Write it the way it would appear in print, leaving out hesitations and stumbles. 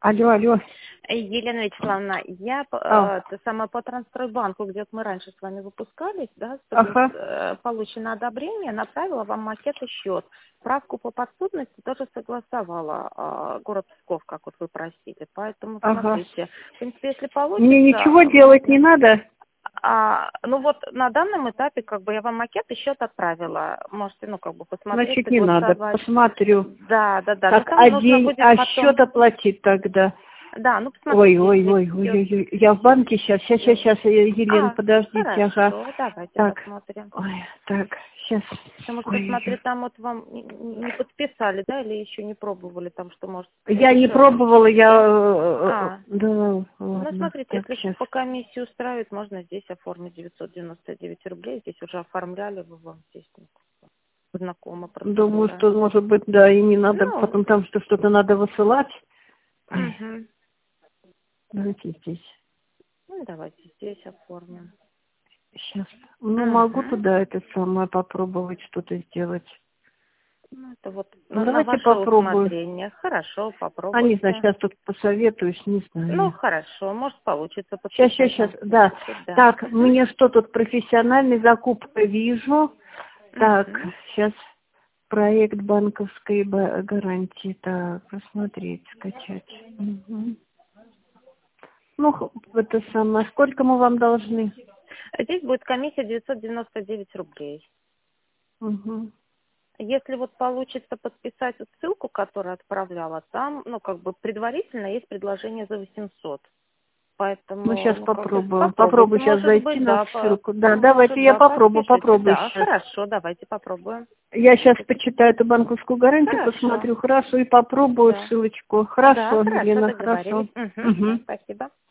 Алло, алло. Елена Вячеславовна, я по Трансстройбанку, где мы раньше с вами выпускались, да, получено одобрение, направила вам макет и счет. Справку по подсудности тоже согласовала город Псков, как вот вы просили. Поэтому смотрите, в принципе, если получится... Мне ничего делать не надо? Ну вот на данном этапе как бы я вам макет и счет отправила. Можете, посмотреть. Значит, не надо, посмотрю. Да. Так, счет оплатить тогда? Да, посмотрите. Ой, я в банке сейчас, Елена, подождите, хорошо, давайте посмотрим. Ой, так, сейчас. Потому что, смотрю, там вот вам не подписали, да, или еще не пробовали там, что может... Я не пробовала, ладно. Смотрите, так, если по комиссии устраивает, можно здесь оформить 999 рублей, здесь уже оформляли, вы вам здесь знакомо. Думаю, что, может быть, да, и не надо, потом там что-то надо высылать. Угу. Давайте здесь. Давайте здесь оформим. Сейчас. Могу туда это самое попробовать что-то сделать. Это вот давайте на ваше усмотрение. Хорошо, попробуйте. Не знаю, сейчас тут посоветуюсь, не знаю. Хорошо, может получится. Сейчас, да. Так, мне что тут профессиональной закупкой вижу. Так, сейчас проект банковской гарантии. Так, посмотреть, скачать. Это самое. Сколько мы вам должны? Здесь будет комиссия 999 рублей. Если вот получится подписать ссылку, которую отправляла, там, предварительно есть предложение за 800. Поэтому... сейчас попробую. Попробую сейчас зайти на ссылку. Да, давайте я попробую. Да, хорошо, давайте попробуем. Я сейчас почитаю эту банковскую гарантию, посмотрю, хорошо, и попробую ссылочку. Хорошо, Елена, хорошо. Спасибо.